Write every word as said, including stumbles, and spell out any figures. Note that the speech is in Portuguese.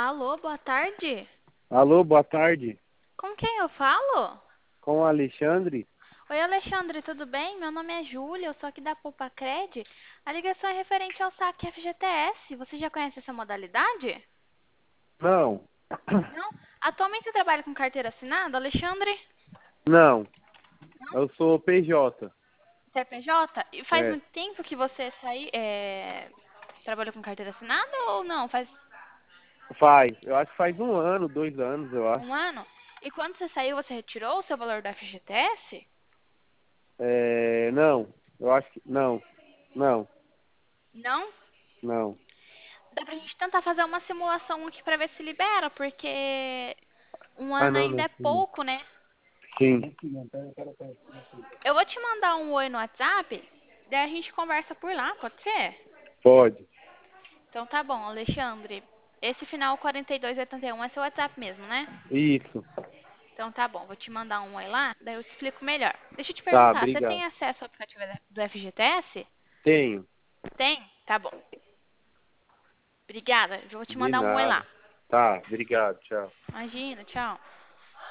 Alô, boa tarde. Alô, boa tarde. Com quem eu falo? Com o Alexandre? Oi, Alexandre, tudo bem? Meu nome é Júlia, eu sou aqui da Poupacred. A ligação é referente ao saque F G T S. Você já conhece essa modalidade? Não. Não? Atualmente você trabalha com carteira assinada, Alexandre? Não. Eu sou P J. C P J? E faz É. muito tempo que você saiu, é, trabalhou com carteira assinada ou não? Faz Faz. Eu acho que faz um ano, dois anos, eu acho. um ano? E quando você saiu, você retirou o seu valor do F G T S? É. Não. Eu acho que. Não. Não. Não? Não. Dá pra gente tentar fazer uma simulação aqui pra ver se libera, porque um Ah, ano não, ainda não. é pouco, né? Sim. Eu vou te mandar um oi no WhatsApp, daí a gente conversa por lá, pode ser? Pode. Então tá bom, Alexandre. Esse final quarenta e dois oitenta e um é seu WhatsApp mesmo, né? Isso. Então tá bom, vou te mandar um oi lá, daí eu te explico melhor. Deixa eu te Tá, perguntar, você obrigado. tem acesso ao aplicativo do F G T S? Tenho. Tem? Tá bom. Obrigada, eu vou te De mandar um oi lá. nada. Tá, obrigado. Tchau. Imagina, tchau.